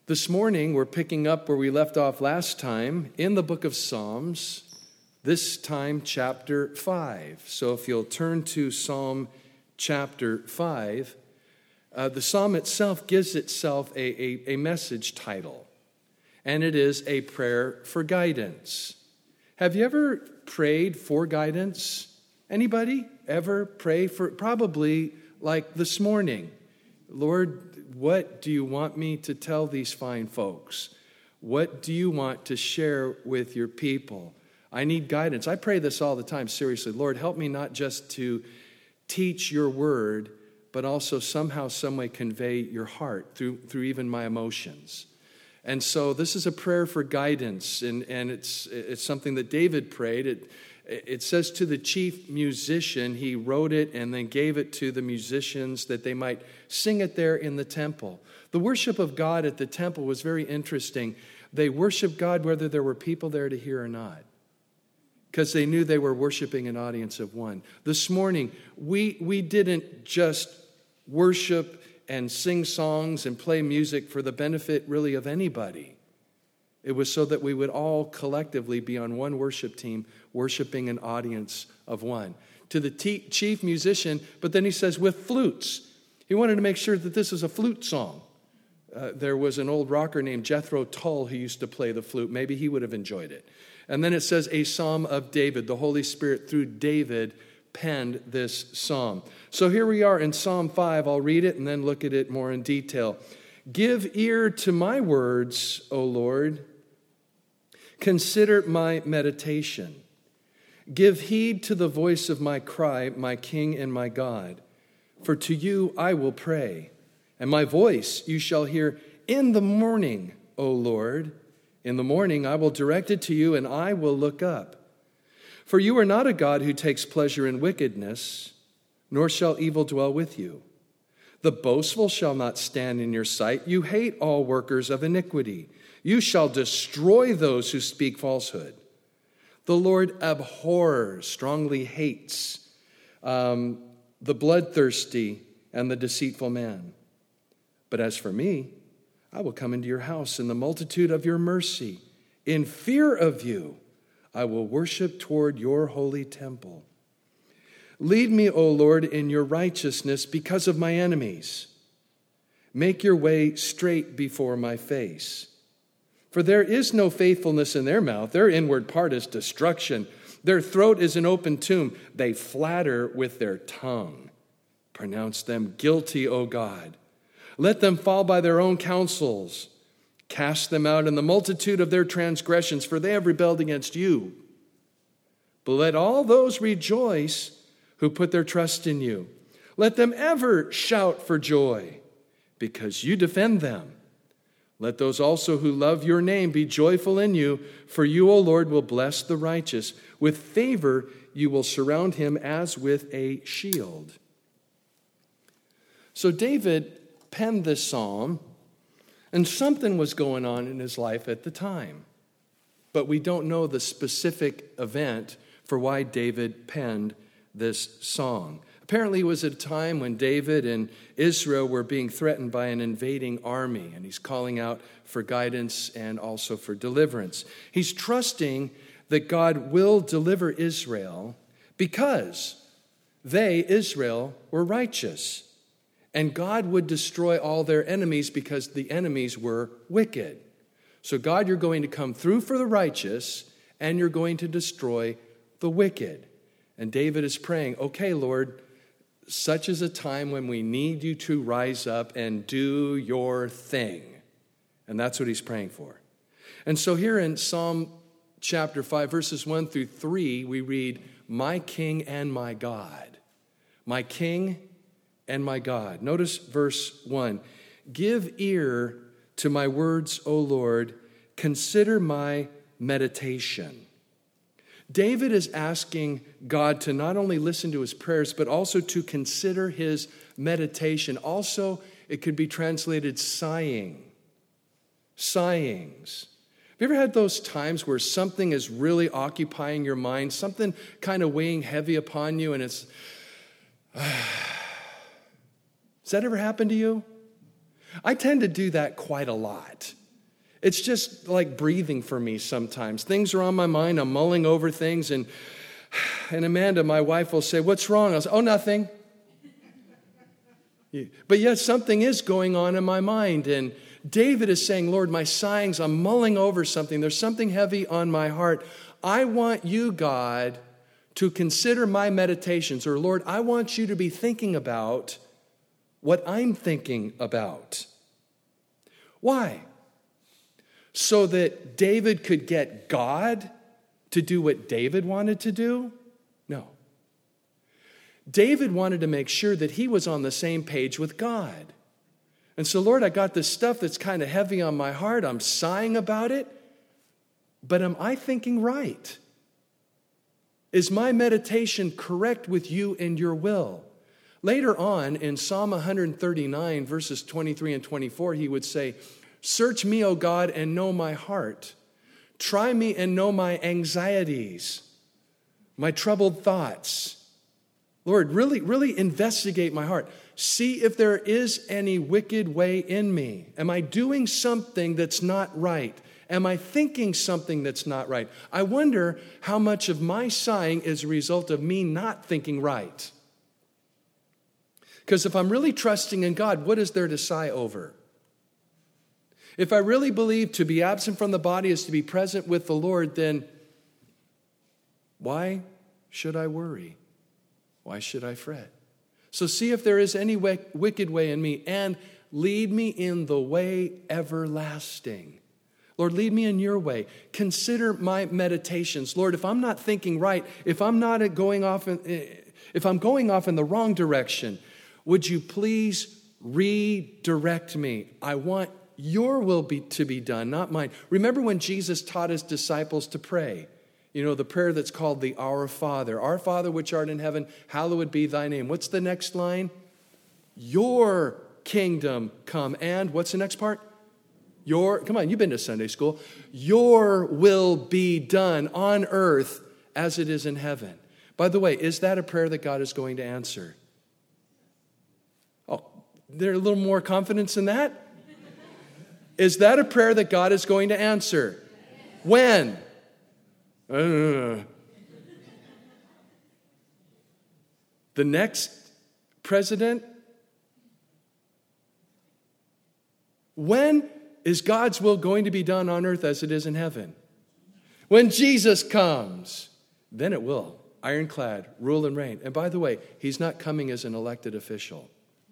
This morning, we're picking up where we left off last time in the book of Psalms, this time chapter 5. So if you'll turn to Psalm chapter 5, the psalm itself gives itself a message title, and it is a prayer for guidance. Have you ever prayed for guidance? Anybody ever pray for, probably like this morning, Lord, what do you want me to tell these fine folks? What do you want to share with your people? I need guidance. I pray this all the time, seriously. Lord, help me not just to teach your word, but also somehow, some way convey your heart through even my emotions. And so this is a prayer for guidance, and it's something that David prayed. It says to the chief musician, he wrote it and then gave it to the musicians that they might sing it there in the temple. The worship of God at the temple was very interesting. They worshiped God whether there were people there to hear or not, because they knew they were worshiping an audience of one. This morning, we didn't just worship and sing songs and play music for the benefit really of anybody. It was so that we would all collectively be on one worship team, worshiping an audience of one. To the chief musician, but then he says with flutes. He wanted to make sure that this was a flute song. There was an old rocker named Jethro Tull who used to play the flute. Maybe he would have enjoyed it. And then it says a psalm of David. The Holy Spirit, through David, penned this psalm. So here we are in Psalm 5. I'll read it and then look at it more in detail. Give ear to my words, O Lord. Consider my meditation. Give heed to the voice of my cry, my King and my God. For to you I will pray, and my voice you shall hear in the morning, O Lord. In the morning I will direct it to you, and I will look up. For you are not a God who takes pleasure in wickedness, nor shall evil dwell with you. The boastful shall not stand in your sight. You hate all workers of iniquity. You shall destroy those who speak falsehood. The Lord abhors, strongly hates, the bloodthirsty and the deceitful man. But as for me, I will come into your house in the multitude of your mercy. In fear of you, I will worship toward your holy temple. Lead me, O Lord, in your righteousness because of my enemies. Make your way straight before my face. For there is no faithfulness in their mouth. Their inward part is destruction. Their throat is an open tomb. They flatter with their tongue. Pronounce them guilty, O God. Let them fall by their own counsels. Cast them out in the multitude of their transgressions, for they have rebelled against you. But let all those rejoice who put their trust in you. Let them ever shout for joy, because you defend them. Let those also who love your name be joyful in you, for you, O Lord, will bless the righteous. With favor you will surround him as with a shield. So David penned this psalm, and something was going on in his life at the time. But we don't know the specific event for why David penned this song. Apparently, it was at a time when David and Israel were being threatened by an invading army, and he's calling out for guidance and also for deliverance. He's trusting that God will deliver Israel because they, Israel, were righteous, and God would destroy all their enemies because the enemies were wicked. So God, you're going to come through for the righteous, and you're going to destroy the wicked. And David is praying, okay, Lord, such is a time when we need you to rise up and do your thing. And that's what he's praying for. And so here in Psalm chapter 5, verses 1 through 3, we read, my King and my God. My King and my God. Notice verse 1. Give ear to my words, O Lord. Consider my meditation. David is asking God to not only listen to his prayers, but also to consider his meditation. Also, it could be translated sighing. Sighings. Have you ever had those times where something is really occupying your mind, something kind of weighing heavy upon you, and it's... Has that ever happened to you? I tend to do that quite a lot. It's just like breathing for me sometimes. Things are on my mind. I'm mulling over things. And Amanda, my wife, will say, "What's wrong?" I'll say, "Oh, nothing." But yet something is going on in my mind. And David is saying, "Lord, my sighings, I'm mulling over something. There's something heavy on my heart. I want you, God, to consider my meditations." Or, Lord, I want you to be thinking about what I'm thinking about. Why? So that David could get God to do what David wanted to do? No. David wanted to make sure that he was on the same page with God. And so, Lord, I got this stuff that's kind of heavy on my heart. I'm sighing about it. But am I thinking right? Is my meditation correct with you and your will? Later on in Psalm 139, verses 23 and 24, he would say, "Search me, O God, and know my heart. Try me and know my anxieties, my troubled thoughts." Lord, really investigate my heart. See if there is any wicked way in me. Am I doing something that's not right? Am I thinking something that's not right? I wonder how much of my sighing is a result of me not thinking right. Because if I'm really trusting in God, what is there to sigh over? If I really believe to be absent from the body is to be present with the Lord, then why should I worry? Why should I fret? So see if there is any wicked way in me, and lead me in the way everlasting. Lord, lead me in your way. Consider my meditations. Lord, if I'm not thinking right, if I'm going off in the wrong direction, would you please redirect me? I want your will to be done, not mine. Remember when Jesus taught his disciples to pray? You know, the prayer that's called the Our Father. Our Father which art in heaven, hallowed be thy name. What's the next line? Your kingdom come. And what's the next part? Come on, you've been to Sunday school. Your will be done on earth as it is in heaven. By the way, is that a prayer that God is going to answer? Oh, there's a little more confidence in that? Is that a prayer that God is going to answer? When? The next president? When is God's will going to be done on earth as it is in heaven? When Jesus comes, then it will, ironclad, rule and reign. And by the way, he's not coming as an elected official.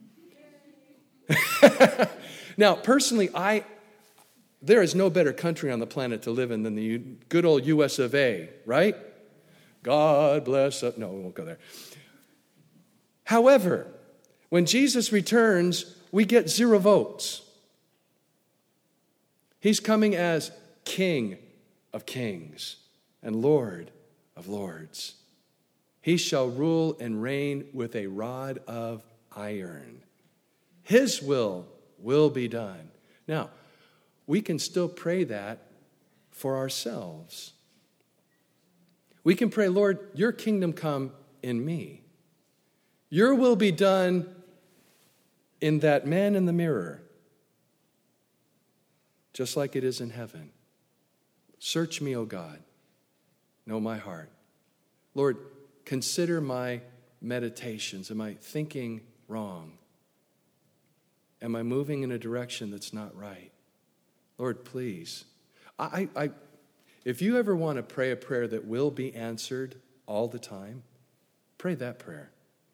Now, personally, there is no better country on the planet to live in than the good old US of A, right? God bless us. No, we won't go there. However, when Jesus returns, we get 0 votes. He's coming as King of kings and Lord of lords. He shall rule and reign with a rod of iron. His will be done. Now, we can still pray that for ourselves. We can pray, Lord, your kingdom come in me. Your will be done in that man in the mirror, just like it is in heaven. Search me, O God. Know my heart. Lord, consider my meditations. Am I thinking wrong? Am I moving in a direction that's not right? Lord, please. If you ever want to pray a prayer that will be answered all the time, pray that prayer.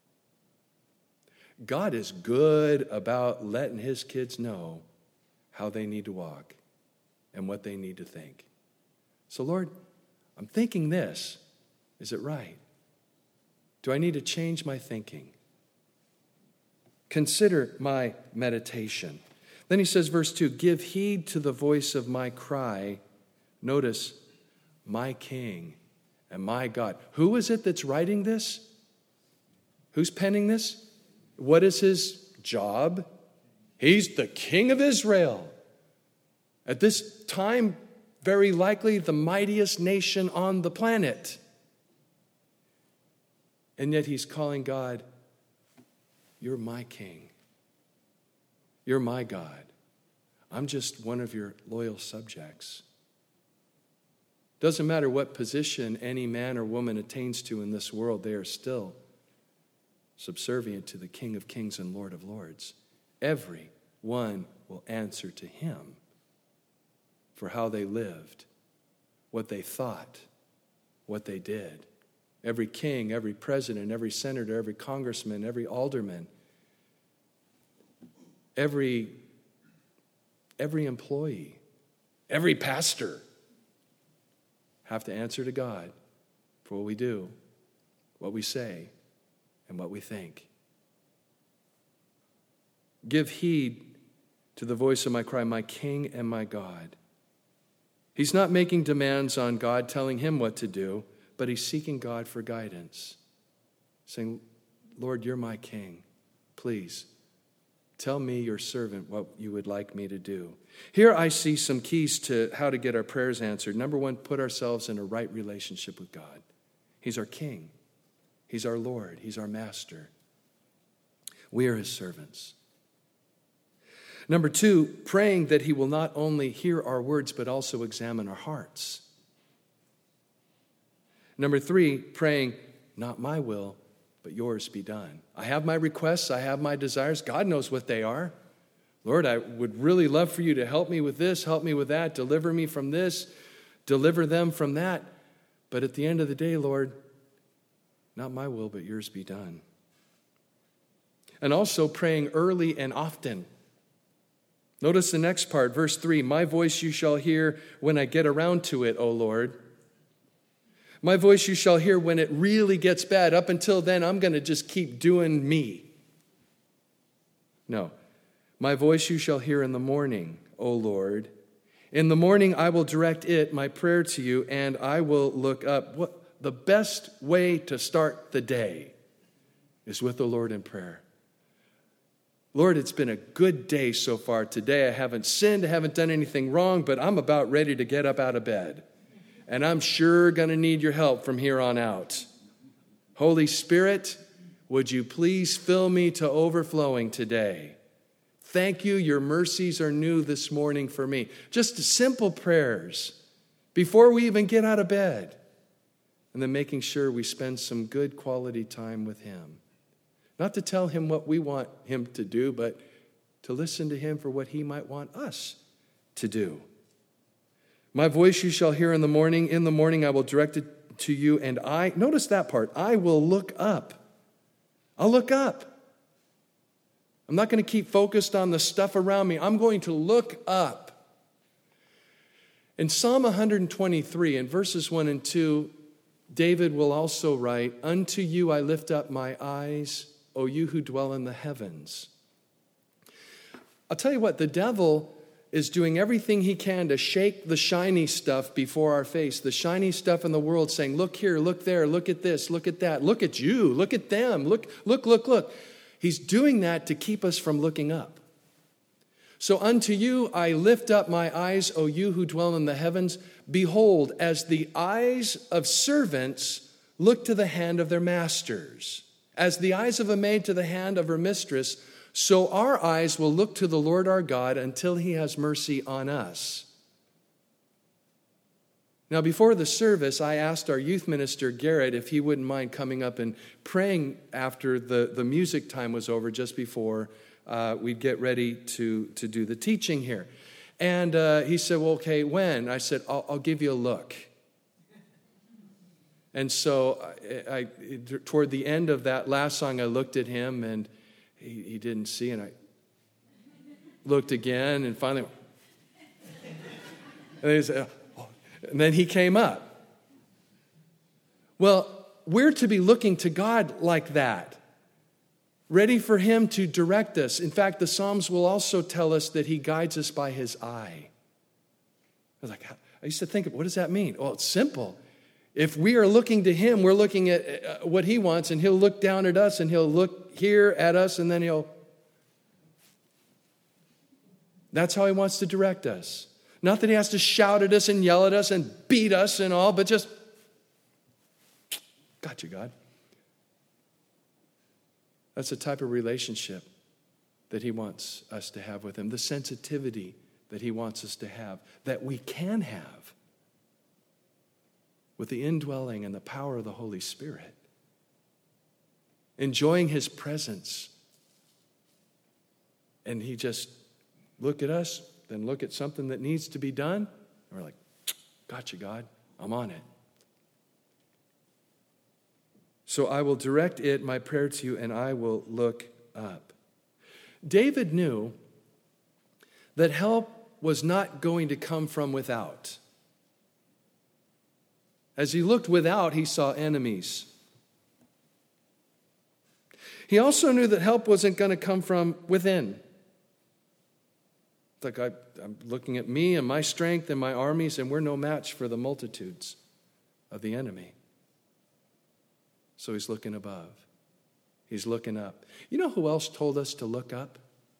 God is good about letting his kids know how they need to walk and what they need to think. So, Lord, I'm thinking this. Is it right? Do I need to change my thinking? Consider my meditation. Then he says, verse 2, give heed to the voice of my cry. Notice, my King and my God. Who is it that's writing this? Who's penning this? What is his job? He's the King of Israel. At this time, very likely the mightiest nation on the planet. And yet he's calling God, you're my King. You're my God. I'm just one of your loyal subjects. Doesn't matter what position any man or woman attains to in this world, they are still subservient to the King of Kings and Lord of Lords. Every one will answer to him for how they lived, what they thought, what they did. Every king, every president, every senator, every congressman, every alderman, every employee, every pastor have to answer to God for what we do, what we say, and what we think. Give heed to the voice of my cry, my King and my God. He's not making demands on God, telling him what to do, but he's seeking God for guidance, saying, Lord, you're my King. Please, tell me, your servant, what you would like me to do. Here I see some keys to how to get our prayers answered. Number one, put ourselves in a right relationship with God. He's our King. He's our Lord. He's our Master. We are his servants. Number two, praying that he will not only hear our words, but also examine our hearts. Number three, praying, not my will, but yours be done. I have my requests. I have my desires. God knows what they are. Lord, I would really love for you to help me with this, help me with that, deliver me from this, deliver them from that. But at the end of the day, Lord, not my will, but yours be done. And also praying early and often. Notice the next part, verse 3, my voice you shall hear when I get around to it, O Lord. My voice you shall hear when it really gets bad. Up until then, I'm going to just keep doing me. No. My voice you shall hear in the morning, O Lord. In the morning I will direct it, my prayer to you, and I will look up. The best way to start the day is with the Lord in prayer. Lord, it's been a good day so far today. I haven't sinned, I haven't done anything wrong, but I'm about ready to get up out of bed. And I'm sure going to need your help from here on out. Holy Spirit, would you please fill me to overflowing today? Thank you, your mercies are new this morning for me. Just simple prayers before we even get out of bed. And then making sure we spend some good quality time with him. Not to tell him what we want him to do, but to listen to him for what he might want us to do. My voice you shall hear in the morning. In the morning I will direct it to you, and notice that part, I will look up. I'll look up. I'm not going to keep focused on the stuff around me. I'm going to look up. In Psalm 123, in verses 1 and 2, David will also write, unto you I lift up my eyes, O you who dwell in the heavens. I'll tell you what, the devil is doing everything he can to shake the shiny stuff before our face, the shiny stuff in the world, saying, look here, look there, look at this, look at that, look at you, look at them, look. He's doing that to keep us from looking up. So unto you I lift up my eyes, O you who dwell in the heavens. Behold, as the eyes of servants look to the hand of their masters, as the eyes of a maid to the hand of her mistress, so our eyes will look to the Lord our God until he has mercy on us. Now, before the service, I asked our youth minister, Garrett, if he wouldn't mind coming up and praying after the music time was over, just before we'd get ready to do the teaching here. And he said, well, okay, when? I said, I'll give you a look. And so I toward the end of that last song, I looked at him, and he didn't see, and I looked again, and finally, and then he came up. Well, we're to be looking to God like that, ready for him to direct us. In fact, the Psalms will also tell us that he guides us by his eye. I used to think, what does that mean? Well, it's simple. If we are looking to him, we're looking at what he wants, and he'll look down at us, and he'll look here at us, and then that's how he wants to direct us. Not that he has to shout at us and yell at us and beat us and all, but just, got you, God. That's the type of relationship that he wants us to have with him. The sensitivity that he wants us to have, that we can have with the indwelling and the power of the Holy Spirit. Enjoying his presence. And he just look at us, then look at something that needs to be done, and we're like, gotcha, God, I'm on it. So I will direct it, my prayer to you, and I will look up. David knew that help was not going to come from without. As he looked without, he saw enemies. He also knew that help wasn't going to come from within. It's like I'm looking at me and my strength and my armies, and we're no match for the multitudes of the enemy. So he's looking above. He's looking up. You know who else told us to look up?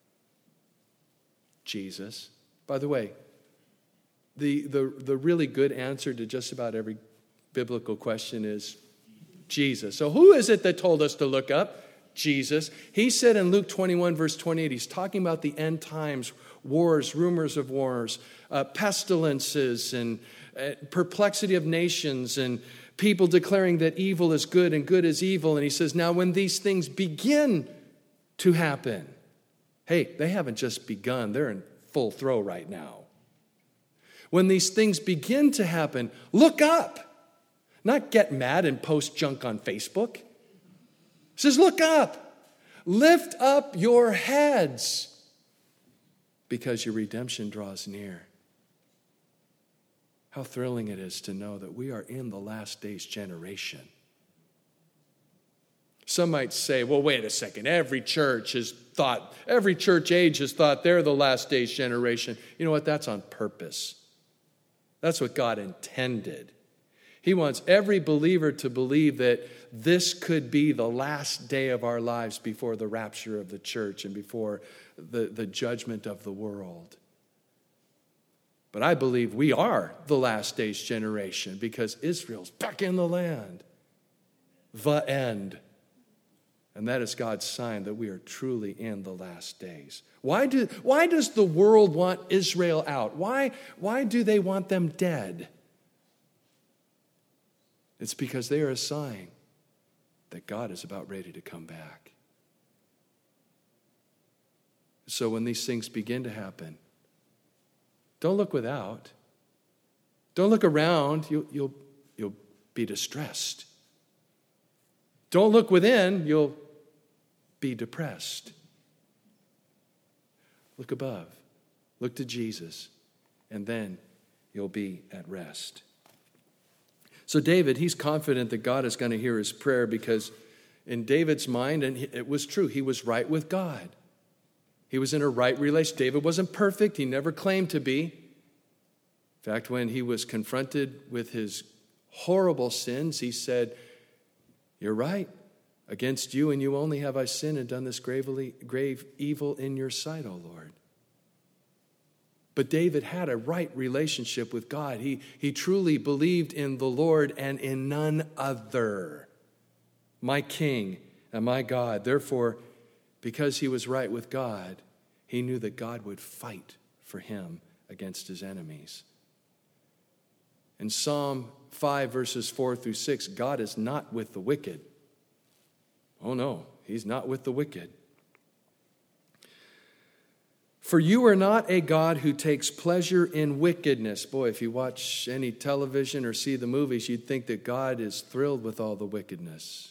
Jesus. By the way, the really good answer to just about every biblical question is Jesus. So who is it that told us to look up? Jesus. He said in Luke 21, verse 28, he's talking about the end times, wars, rumors of wars, pestilences, and perplexity of nations, and people declaring that evil is good and good is evil. And he says, now when these things begin to happen, hey, they haven't just begun, they're in full throw right now. When these things begin to happen, look up. Not get mad and post junk on Facebook. He says, look up. Lift up your heads because your redemption draws near. How thrilling it is to know that we are in the last days generation. Some might say, well, wait a second. Every church age has thought they're the last days generation. You know what? That's on purpose. That's what God intended. He wants every believer to believe that this could be the last day of our lives before the rapture of the church and before the judgment of the world. But I believe we are the last days generation because Israel's back in the land. The end. And that is God's sign that we are truly in the last days. Why does the world want Israel out? Why do they want them dead? It's because they are a sign that God is about ready to come back. So when these things begin to happen, don't look without. Don't look around. You'll be distressed. Don't look within. You'll be depressed. Look above. Look to Jesus. And then you'll be at rest. So David, he's confident that God is going to hear his prayer because in David's mind, and it was true, he was right with God. He was in a right relation. David wasn't perfect. He never claimed to be. In fact, when he was confronted with his horrible sins, he said, you're right. Against you and you only have I sinned and done this grave evil in your sight, O Lord. But David had a right relationship with God. He truly believed in the Lord and in none other. My King and my God. Therefore, because he was right with God, he knew that God would fight for him against his enemies. In Psalm 5, verses 4 through 6, God is not with the wicked. Oh no, he's not with the wicked. For you are not a God who takes pleasure in wickedness. Boy, if you watch any television or see the movies, you'd think that God is thrilled with all the wickedness.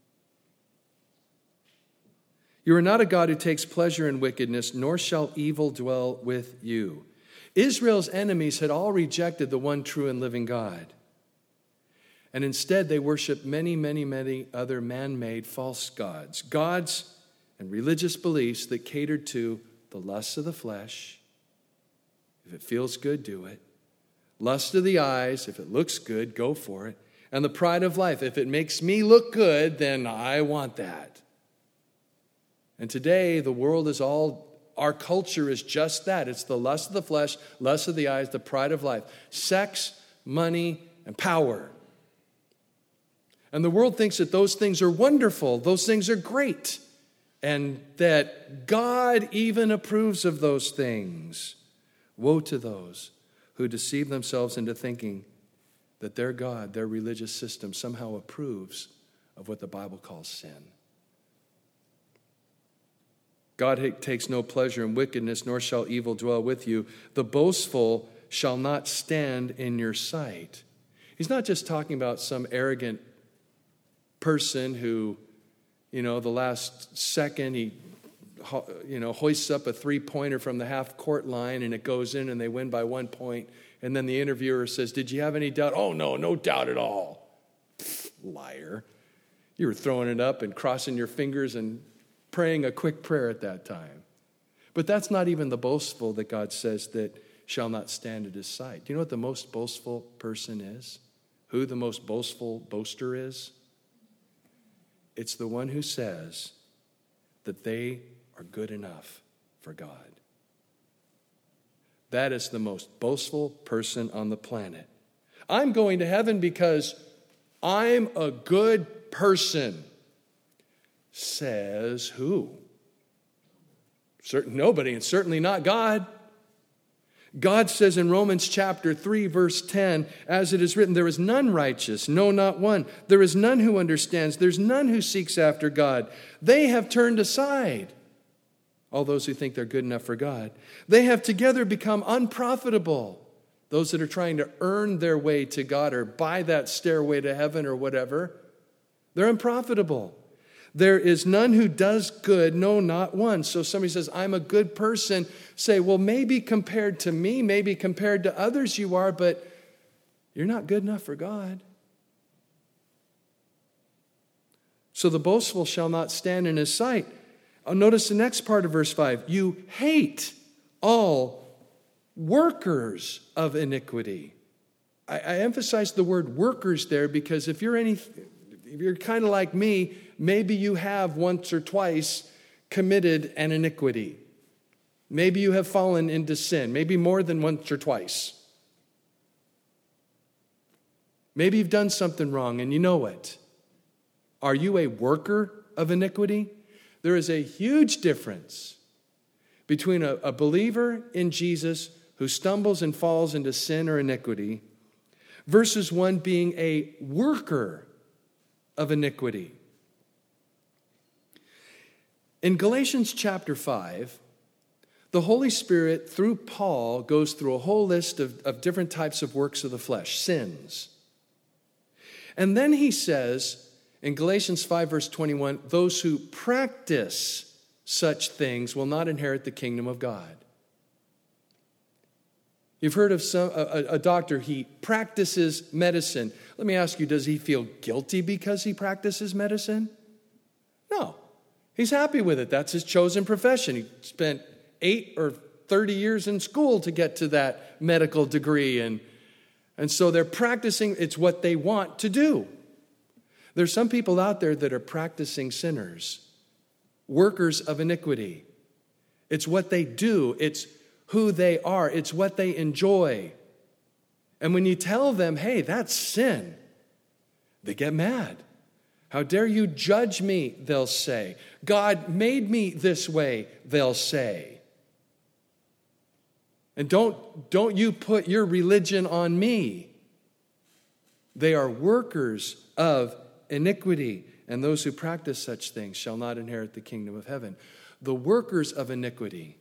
You are not a God who takes pleasure in wickedness, nor shall evil dwell with you. Israel's enemies had all rejected the one true and living God. And instead they worshiped many, many, many other man-made false gods. Gods and religious beliefs that catered to the lusts of the flesh. If it feels good, do it. Lust of the eyes, if it looks good, go for it. And the pride of life, if it makes me look good, then I want that. And today, the world is our culture is just that. It's the lust of the flesh, lust of the eyes, the pride of life. Sex, money, and power. And the world thinks that those things are wonderful. Those things are great. And that God even approves of those things. Woe to those who deceive themselves into thinking that their God, their religious system, somehow approves of what the Bible calls sin. God takes no pleasure in wickedness, nor shall evil dwell with you. The boastful shall not stand in your sight. He's not just talking about some arrogant person who, the last second he, hoists up a three-pointer from the half-court line and it goes in and they win by 1 point. And then the interviewer says, "Did you have any doubt?" "Oh, no doubt at all." Liar. You were throwing it up and crossing your fingers and praying a quick prayer at that time. But that's not even the boastful that God says that shall not stand at his sight. Do you know what the most boastful person is? Who the most boastful boaster is? It's the one who says that they are good enough for God. That is the most boastful person on the planet. I'm going to heaven because I'm a good person. Says who? Nobody, and certainly not God. God says in Romans chapter 3, verse 10, as it is written, there is none righteous, no, not one. There is none who understands. There's none who seeks after God. They have turned aside. All those who think they're good enough for God. They have together become unprofitable. Those that are trying to earn their way to God or buy that stairway to heaven or whatever, they're unprofitable. There is none who does good, no, not one. So somebody says, I'm a good person. Say, well, maybe compared to me, maybe compared to others you are, but you're not good enough for God. So the boastful shall not stand in his sight. Notice the next part of verse 5. You hate all workers of iniquity. I emphasize the word workers there because if you're kind of like me, maybe you have once or twice committed an iniquity. Maybe you have fallen into sin, maybe more than once or twice. Maybe you've done something wrong and you know it. Are you a worker of iniquity? There is a huge difference between a believer in Jesus who stumbles and falls into sin or iniquity versus one being a worker of iniquity. In Galatians chapter 5, the Holy Spirit, through Paul, goes through a whole list of different types of works of the flesh, sins. And then he says, in Galatians 5, verse 21, those who practice such things will not inherit the kingdom of God. You've heard of a doctor, he practices medicine. Let me ask you, does he feel guilty because he practices medicine? No. He's happy with it. That's his chosen profession. He spent 8 or 30 years in school to get to that medical degree. And so they're practicing, it's what they want to do. There's some people out there that are practicing sinners, workers of iniquity. It's what they do. It's who they are. It's what they enjoy. And when you tell them, hey, that's sin, they get mad. How dare you judge me, they'll say. God made me this way, they'll say. And don't you put your religion on me. They are workers of iniquity, and those who practice such things shall not inherit the kingdom of heaven. The workers of iniquity,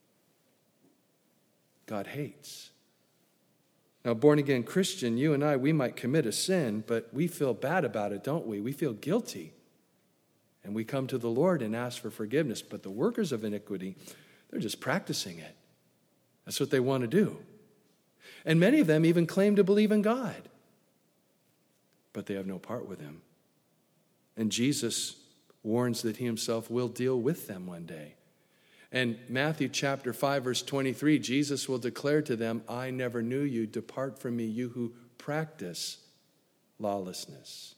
God hates. Now, born-again Christian, you and I, we might commit a sin, but we feel bad about it, don't we? We feel guilty. And we come to the Lord and ask for forgiveness. But the workers of iniquity, they're just practicing it. That's what they want to do. And many of them even claim to believe in God. But they have no part with him. And Jesus warns that he himself will deal with them one day. And Matthew chapter 5, verse 23, Jesus will declare to them, I never knew you. Depart from me, you who practice lawlessness.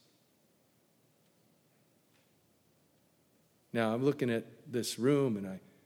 Now, I'm looking at this room,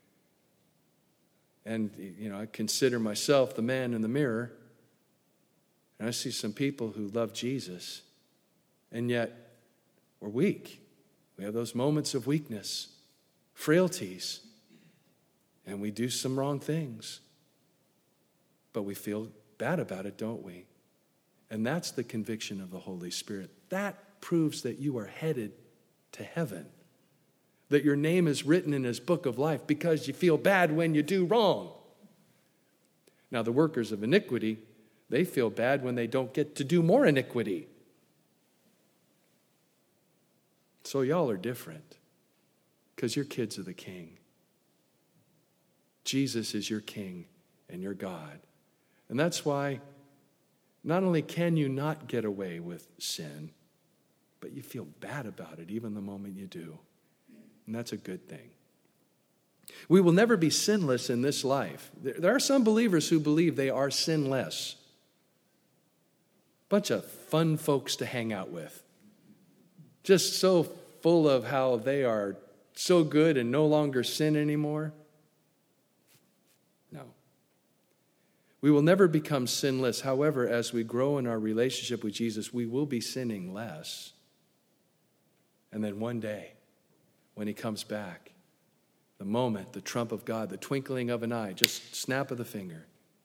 and I consider myself the man in the mirror. And I see some people who love Jesus, and yet we're weak. We have those moments of weakness, frailties. And we do some wrong things. but we feel bad about it, don't we? And that's the conviction of the Holy Spirit. That proves that you are headed to heaven, that your name is written in his book of life because you feel bad when you do wrong. Now, the workers of iniquity, they feel bad when they don't get to do more iniquity. So y'all are different because you're kids of the King. Jesus is your King and your God. And that's why not only can you not get away with sin, but you feel bad about it even the moment you do. And that's a good thing. We will never be sinless in this life. There are some believers who believe they are sinless. Bunch of fun folks to hang out with. Just so full of how they are so good and no longer sin anymore. No. We will never become sinless. However, as we grow in our relationship with Jesus, we will be sinning less. And then one day, when he comes back, the moment, the trump of God, the twinkling of an eye, just snap of the finger,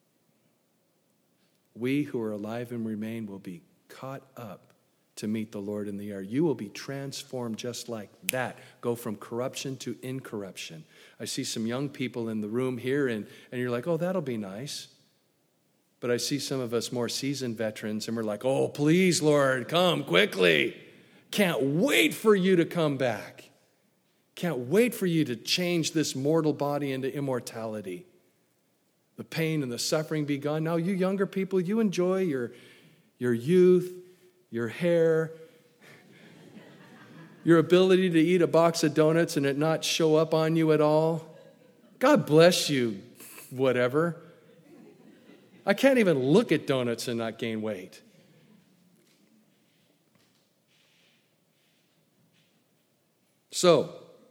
we who are alive and remain will be caught up to meet the Lord in the air. You will be transformed just like that. Go from corruption to incorruption. I see some young people in the room here, and you're like, oh, that'll be nice. But I see some of us more seasoned veterans, and we're like, oh, please, Lord, come quickly. Can't wait for you to come back. Can't wait for you to change this mortal body into immortality. The pain and the suffering be gone. Now, you younger people, you enjoy your youth, your hair, your ability to eat a box of donuts and it not show up on you at all. God bless you, whatever. I can't even look at donuts and not gain weight. So,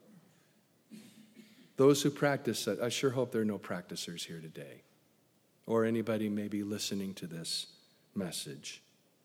those who practice that, I sure hope there are no practicers here today, or anybody maybe listening to this message.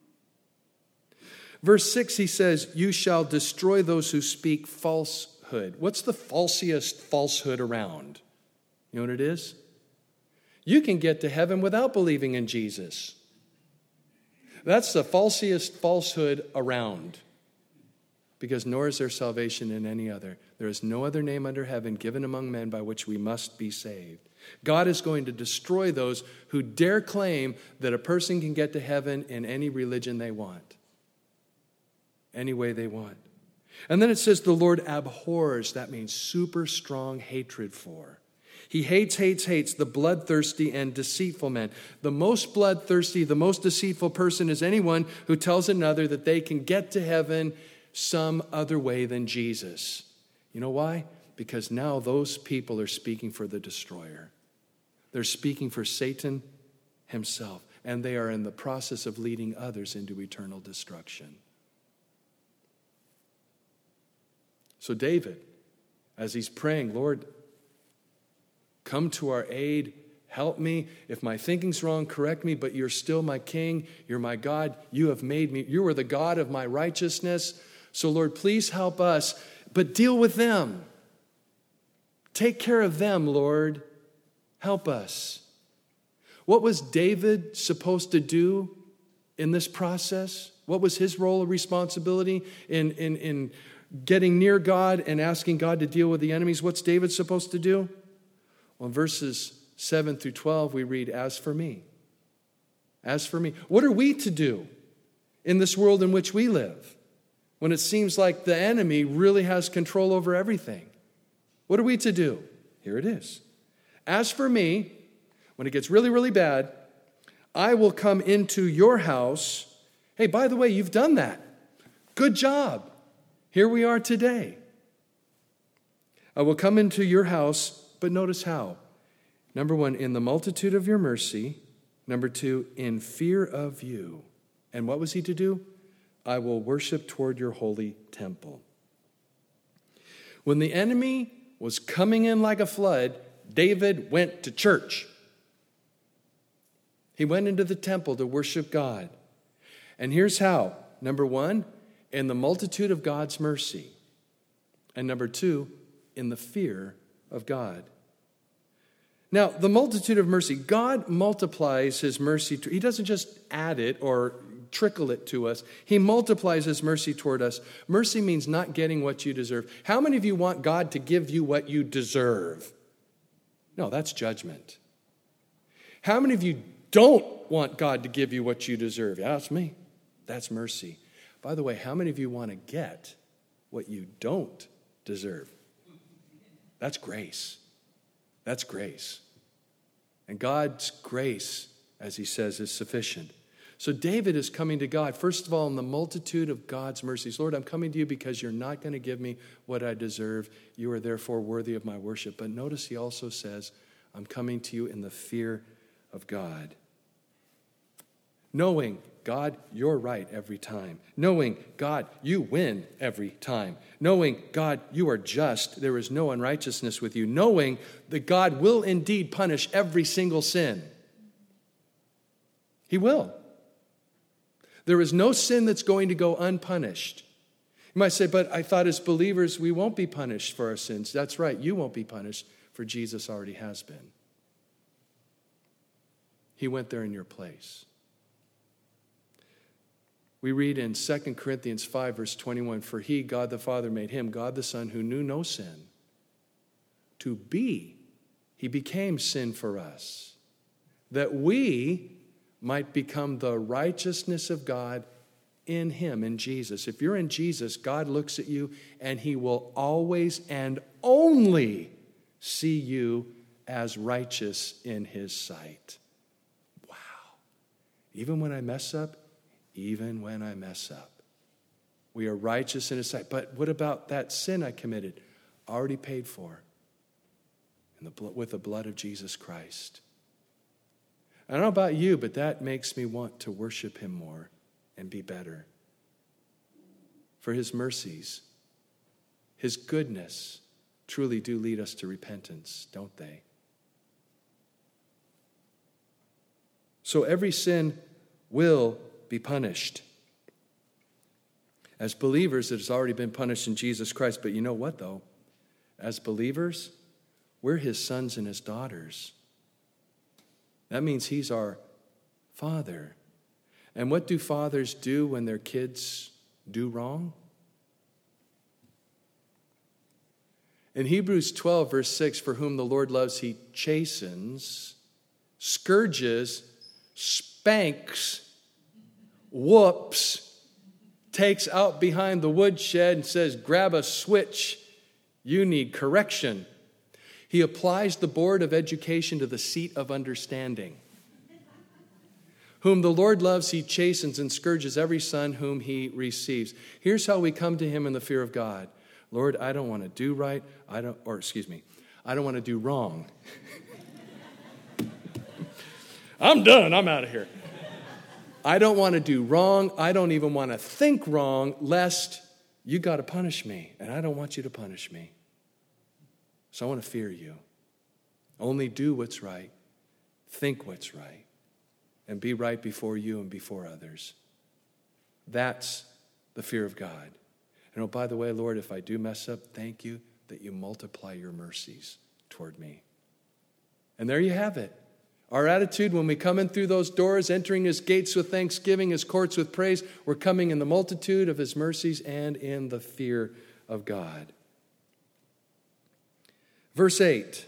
Verse 6, he says, you shall destroy those who speak falsehood. What's the falsiest falsehood around? You know what it is? You can get to heaven without believing in Jesus. That's the falsiest falsehood around. Because nor is there salvation in any other. There is no other name under heaven given among men by which we must be saved. God is going to destroy those who dare claim that a person can get to heaven in any religion they want. Any way they want. And then it says the Lord abhors. That means super strong hatred for. He hates the bloodthirsty and deceitful man. The most bloodthirsty, the most deceitful person is anyone who tells another that they can get to heaven some other way than Jesus. You know why? Because now those people are speaking for the destroyer. They're speaking for Satan himself, and they are in the process of leading others into eternal destruction. So David, as he's praying, Lord, come to our aid, help me. If my thinking's wrong, correct me, but you're still my king, you're my God, you have made me, you are the God of my righteousness. So Lord, please help us, but deal with them. Take care of them, Lord. Help us. What was David supposed to do in this process? What was his role of responsibility in getting near God and asking God to deal with the enemies? What's David supposed to do? Well, in verses 7 through 12, we read, as for me. As for me. What are we to do in this world in which we live when it seems like the enemy really has control over everything? What are we to do? Here it is. As for me, when it gets really, really bad, I will come into your house. Hey, by the way, you've done that. Good job. Here we are today. I will come into your house, but notice how. Number 1, in the multitude of your mercy. Number 2, in fear of you. And what was he to do? I will worship toward your holy temple. When the enemy was coming in like a flood, David went to church. He went into the temple to worship God. And here's how. Number 1, in the multitude of God's mercy. And number 2, in the fear of God. Now, the multitude of mercy, God multiplies his mercy. He doesn't just add it or trickle it to us. He multiplies his mercy toward us. Mercy means not getting what you deserve. How many of you want God to give you what you deserve? No, that's judgment. How many of you don't want God to give you what you deserve? Yeah, that's me. That's mercy. By the way, how many of you want to get what you don't deserve? That's grace. That's grace. And God's grace, as he says, is sufficient. So David is coming to God, first of all, in the multitude of God's mercies. Lord, I'm coming to you because you're not going to give me what I deserve. You are therefore worthy of my worship. But notice he also says, I'm coming to you in the fear of God. Knowing, God, you're right every time. Knowing, God, you win every time. Knowing, God, you are just. There is no unrighteousness with you. Knowing that God will indeed punish every single sin. He will. There is no sin that's going to go unpunished. You might say, but I thought as believers we won't be punished for our sins. That's right, you won't be punished, for Jesus already has been. He went there in your place. We read in 2 Corinthians 5, verse 21, for he, God the Father, made him, God the Son, who knew no sin, to be. He became sin for us, that we might become the righteousness of God in him, in Jesus. If you're in Jesus, God looks at you and he will always and only see you as righteous in his sight. Wow. Even when I mess up, we are righteous in his sight. But what about that sin I committed? Already paid for with the blood of Jesus Christ. I don't know about you, but that makes me want to worship him more and be better. For his mercies, his goodness truly do lead us to repentance, don't they? So every sin will be punished. As believers, it has already been punished in Jesus Christ. But you know what, though? As believers, we're his sons and his daughters. That means he's our father. And what do fathers do when their kids do wrong? In Hebrews 12, verse 6, for whom the Lord loves, he chastens, scourges, spanks, whoops, takes out behind the woodshed and says, grab a switch, you need correction. He applies the board of education to the seat of understanding. Whom the Lord loves, he chastens and scourges every son whom he receives. Here's how we come to him in the fear of God. Lord, I don't want to do right. I don't want to do wrong. I'm done. I'm out of here. I don't want to do wrong. I don't even want to think wrong, lest you got to punish me, and I don't want you to punish me. So I want to fear you. Only do what's right, think what's right, and be right before you and before others. That's the fear of God. And oh, by the way, Lord, if I do mess up, thank you that you multiply your mercies toward me. And there you have it. Our attitude when we come in through those doors, entering his gates with thanksgiving, his courts with praise, we're coming in the multitude of his mercies and in the fear of God. Verse 8.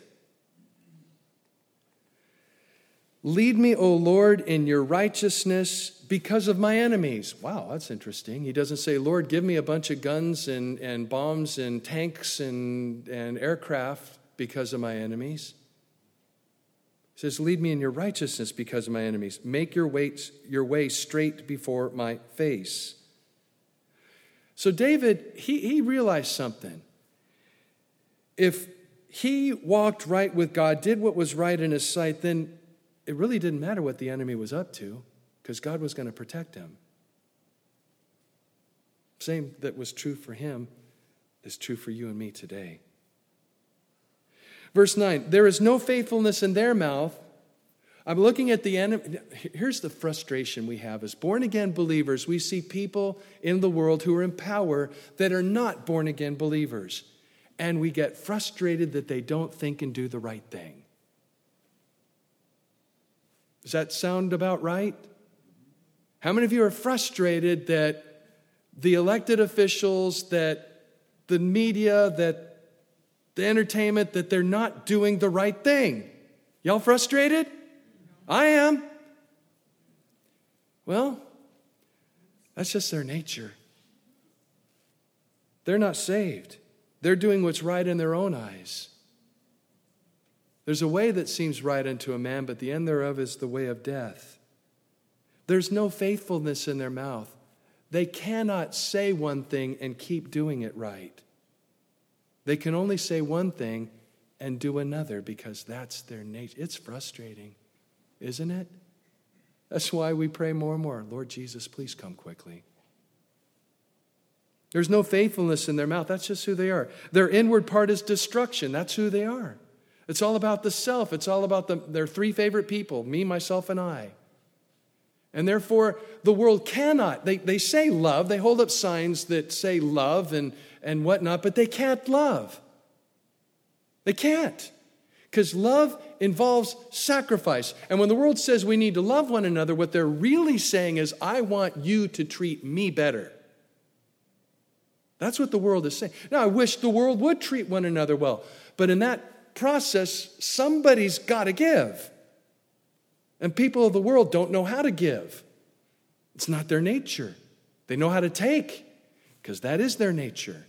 Lead me, O Lord, in your righteousness because of my enemies. Wow, that's interesting. He doesn't say, Lord, give me a bunch of guns and bombs and tanks and aircraft because of my enemies. He says, lead me in your righteousness because of my enemies. Make your way straight before my face. So David, he realized something. If he walked right with God, did what was right in his sight, then it really didn't matter what the enemy was up to because God was going to protect him. Same that was true for him is true for you and me today. Verse 9, there is no faithfulness in their mouth. I'm looking at the enemy. Here's the frustration we have. As born-again believers, we see people in the world who are in power that are not born-again believers. And we get frustrated that they don't think and do the right thing. Does that sound about right? How many of you are frustrated that the elected officials, that the media, that the entertainment, that they're not doing the right thing? Y'all frustrated? I am. Well, that's just their nature. They're not saved. They're doing what's right in their own eyes. There's a way that seems right unto a man, but the end thereof is the way of death. There's no faithfulness in their mouth. They cannot say one thing and keep doing it right. They can only say one thing and do another because that's their nature. It's frustrating, isn't it? That's why we pray more and more, Lord Jesus, please come quickly. There's no faithfulness in their mouth. That's just who they are. Their inward part is destruction. That's who they are. It's all about the self. It's all about their three favorite people, me, myself, and I. And therefore, the world cannot. They say love. They hold up signs that say love and whatnot, but they can't love. They can't. Because love involves sacrifice. And when the world says we need to love one another, what they're really saying is, I want you to treat me better. That's what the world is saying. Now, I wish the world would treat one another well. But in that process, somebody's got to give. And people of the world don't know how to give. It's not their nature. They know how to take, because that is their nature.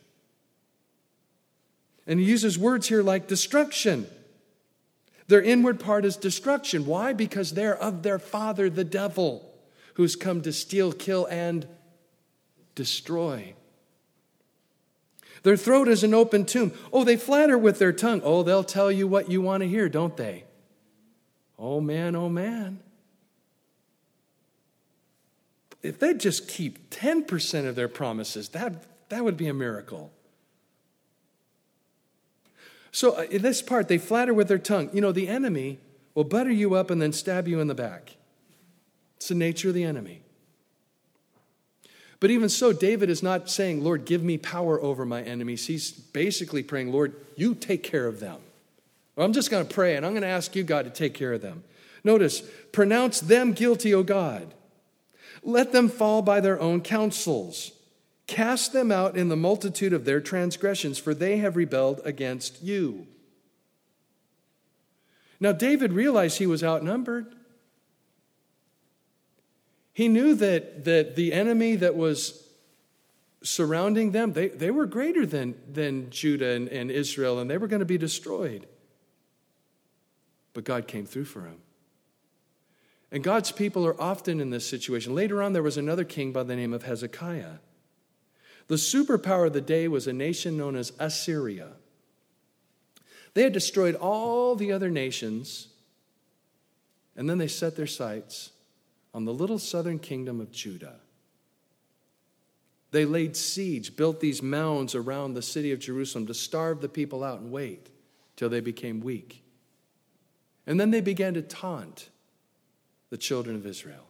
And he uses words here like destruction. Their inward part is destruction. Why? Because they're of their father, the devil, who's come to steal, kill, and destroy. Their throat is an open tomb. Oh, they flatter with their tongue. Oh, they'll tell you what you want to hear, don't they? Oh, man, oh, man. If they'd just keep 10% of their promises, that would be a miracle. So in this part, they flatter with their tongue. You know, the enemy will butter you up and then stab you in the back. It's the nature of the enemy. But even so, David is not saying, Lord, give me power over my enemies. He's basically praying, Lord, you take care of them. Well, I'm just going to pray, and I'm going to ask you, God, to take care of them. Notice, pronounce them guilty, O God. Let them fall by their own counsels. Cast them out in the multitude of their transgressions, for they have rebelled against you. Now, David realized he was outnumbered. He knew that the enemy that was surrounding them, they were greater than Judah and Israel, and they were going to be destroyed. But God came through for him. And God's people are often in this situation. Later on, there was another king by the name of Hezekiah. The superpower of the day was a nation known as Assyria. They had destroyed all the other nations, and then they set their sights on the little southern kingdom of Judah. They laid siege, built these mounds around the city of Jerusalem to starve the people out and wait till they became weak. And then they began to taunt the children of Israel.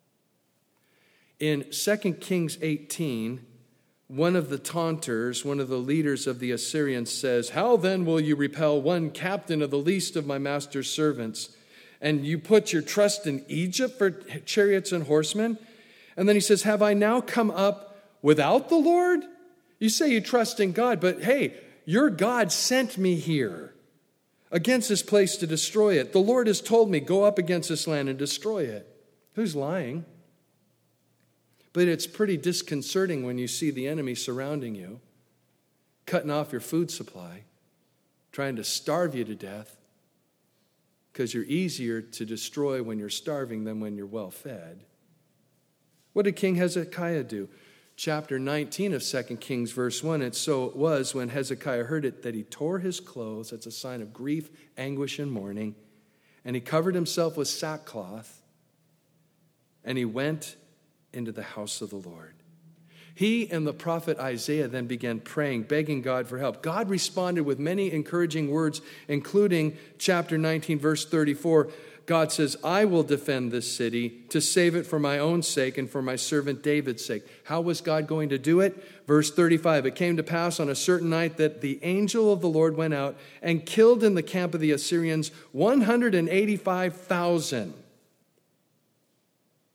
In 2 Kings 18, one of the taunters, one of the leaders of the Assyrians says, how then will you repel one captain of the least of my master's servants? And you put your trust in Egypt for chariots and horsemen? And then he says, have I now come up without the Lord? You say you trust in God, but hey, your God sent me here against this place to destroy it. The Lord has told me, go up against this land and destroy it. Who's lying? But it's pretty disconcerting when you see the enemy surrounding you, cutting off your food supply, trying to starve you to death, because you're easier to destroy when you're starving than when you're well fed. What did King Hezekiah do? Chapter 19 of 2 Kings, verse 1, it so it was when Hezekiah heard it that he tore his clothes. That's a sign of grief, anguish, and mourning. And he covered himself with sackcloth, and he went into the house of the Lord. He and the prophet Isaiah then began praying, begging God for help. God responded with many encouraging words, including chapter 19, verse 34. God says, I will defend this city to save it for my own sake and for my servant David's sake. How was God going to do it? Verse 35, it came to pass on a certain night that the angel of the Lord went out and killed in the camp of the Assyrians 185,000.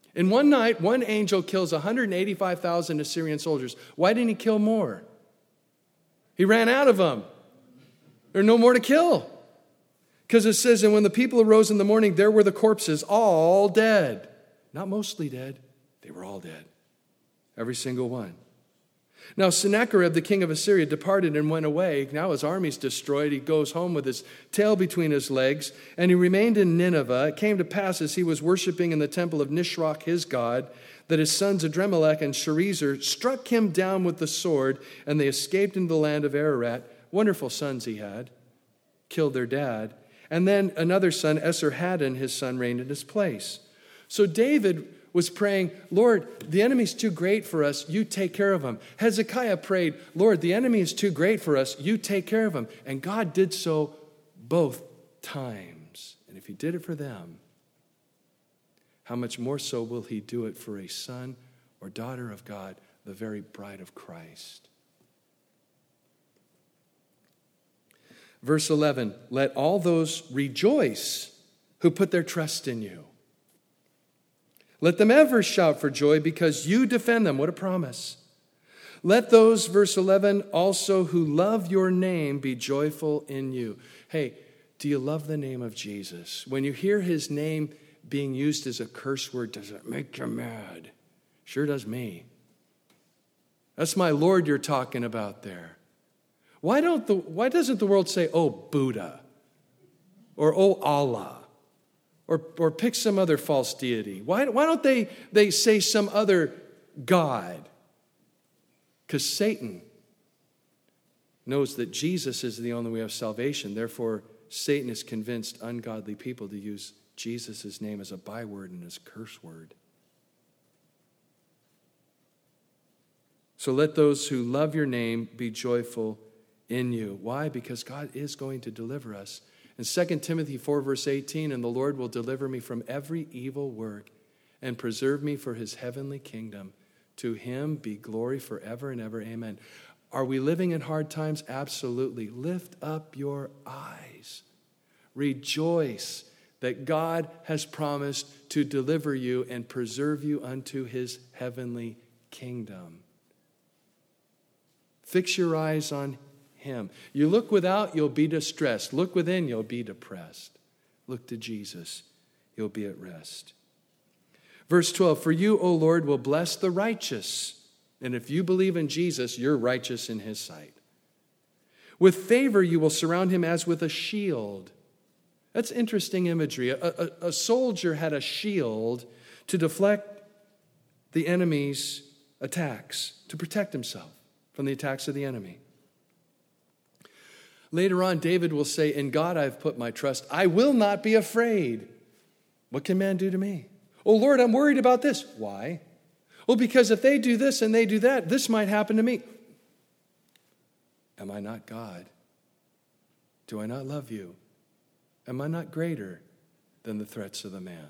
In one night, one angel kills 185,000 Assyrian soldiers. Why didn't he kill more? He ran out of them. There are no more to kill. Because it says, and when the people arose in the morning, there were the corpses, all dead. Not mostly dead. They were all dead. Every single one. Now Sennacherib, the king of Assyria, departed and went away. Now his army's destroyed. He goes home with his tail between his legs. And he remained in Nineveh. It came to pass as he was worshiping in the temple of Nisroch, his god, that his sons Adremelech and Sharezer struck him down with the sword, and they escaped into the land of Ararat. Wonderful sons he had. Killed their dad. And then another son, Esarhaddon, his son, reigned in his place. So David was praying, Lord, the enemy's too great for us. You take care of him. Hezekiah prayed, Lord, the enemy is too great for us. You take care of him. And God did so both times. And if he did it for them, how much more so will he do it for a son or daughter of God, the very bride of Christ? Verse 11, let all those rejoice who put their trust in you. Let them ever shout for joy because you defend them. What a promise. Let those, verse 11, also who love your name be joyful in you. Hey, do you love the name of Jesus? When you hear his name being used as a curse word, does it make you mad? Sure does me. That's my Lord you're talking about there. Why doesn't the world say, oh, Buddha, or oh, Allah, or pick some other false deity? Why don't they say some other God? Because Satan knows that Jesus is the only way of salvation. Therefore, Satan is convinced ungodly people to use Jesus' name as a byword and as a curse word. So let those who love your name be joyful in you. Why? Because God is going to deliver us. In 2 Timothy 4, verse 18, and the Lord will deliver me from every evil work and preserve me for his heavenly kingdom. To him be glory forever and ever. Amen. Are we living in hard times? Absolutely. Lift up your eyes. Rejoice that God has promised to deliver you and preserve you unto his heavenly kingdom. Fix your eyes on him. You look without, you'll be distressed. Look within, you'll be depressed. Look to Jesus, you'll be at rest. Verse 12, for you, O Lord, will bless the righteous. And if you believe in Jesus, you're righteous in his sight. With favor, you will surround him as with a shield. That's interesting imagery. A soldier had a shield to deflect the enemy's attacks, to protect himself from the attacks of the enemy. Later on, David will say, in God I've put my trust. I will not be afraid. What can man do to me? Oh, Lord, I'm worried about this. Why? Well, because if they do this and they do that, this might happen to me. Am I not God? Do I not love you? Am I not greater than the threats of the man?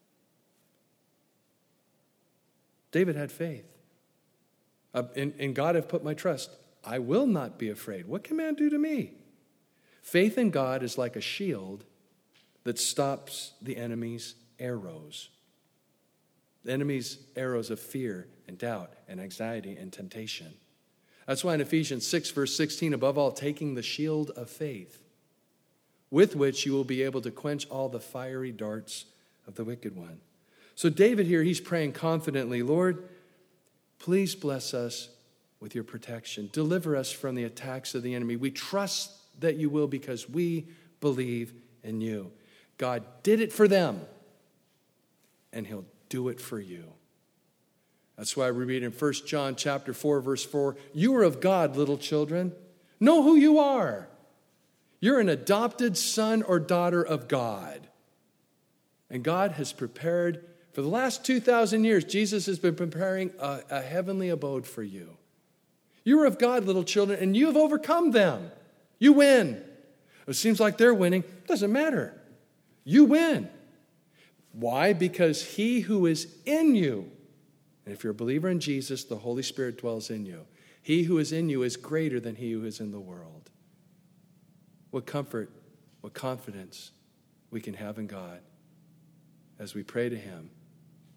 David had faith. In God I've put my trust. I will not be afraid. What can man do to me? Faith in God is like a shield that stops the enemy's arrows. The enemy's arrows of fear and doubt and anxiety and temptation. That's why in Ephesians 6, verse 16, above all, taking the shield of faith, with which you will be able to quench all the fiery darts of the wicked one. So David here, he's praying confidently, Lord, please bless us with your protection. Deliver us from the attacks of the enemy. We trust that you will because we believe in you. God did it for them, and he'll do it for you. That's why we read in 1 John chapter 4, verse 4, you are of God, little children. Know who you are. You're an adopted son or daughter of God. And God has prepared, for the last 2,000 years, Jesus has been preparing a heavenly abode for you. You are of God, little children, and you have overcome them. You win. It seems like they're winning. Doesn't matter. You win. Why? Because he who is in you, and if you're a believer in Jesus, the Holy Spirit dwells in you. He who is in you is greater than he who is in the world. What comfort, what confidence we can have in God as we pray to him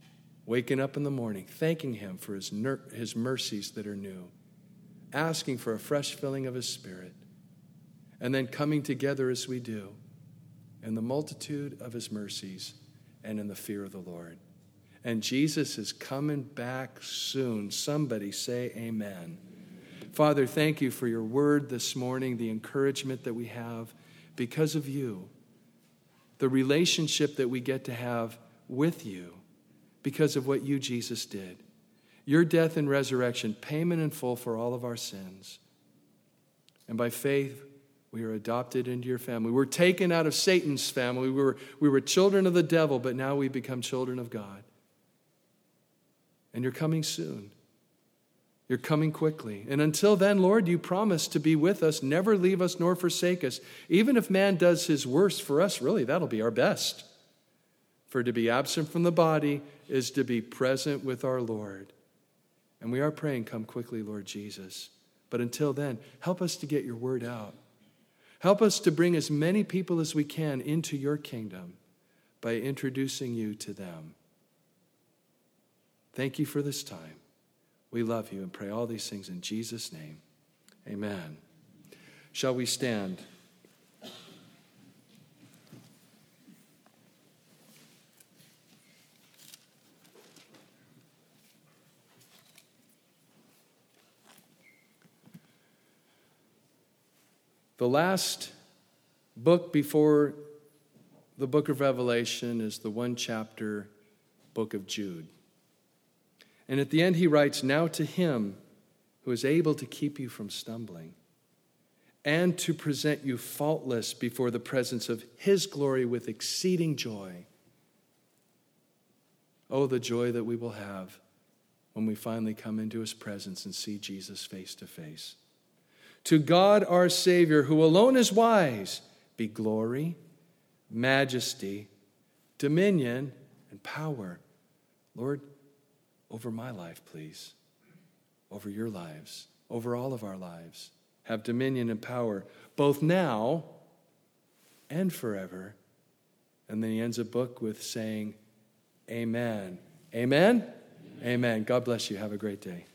waking up in the morning, thanking him for his mercies that are new, asking for a fresh filling of his Spirit, and then coming together as we do in the multitude of his mercies and in the fear of the Lord. And Jesus is coming back soon. Somebody say amen. Father, thank you for your word this morning, the encouragement that we have because of you, the relationship that we get to have with you because of what you, Jesus, did. Your death and resurrection, payment in full for all of our sins. And by faith, we are adopted into your family. We're taken out of Satan's family. We were children of the devil, but now we become children of God. And you're coming soon. You're coming quickly. And until then, Lord, you promise to be with us, never leave us nor forsake us. Even if man does his worst for us, really, that'll be our best. For to be absent from the body is to be present with our Lord. And we are praying, come quickly, Lord Jesus. But until then, help us to get your word out. Help us to bring as many people as we can into your kingdom by introducing you to them. Thank you for this time. We love you and pray all these things in Jesus' name. Amen. Shall we stand? The last book before the book of Revelation is the one-chapter book of Jude. And at the end he writes, "Now to him who is able to keep you from stumbling and to present you faultless before the presence of his glory with exceeding joy." Oh, the joy that we will have when we finally come into his presence and see Jesus face to face. To God our Savior, who alone is wise, be glory, majesty, dominion, and power. Lord, over my life, please. Over your lives. Over all of our lives. Have dominion and power, both now and forever. And then he ends a book with saying, Amen. Amen? Amen. God bless you. Have a great day.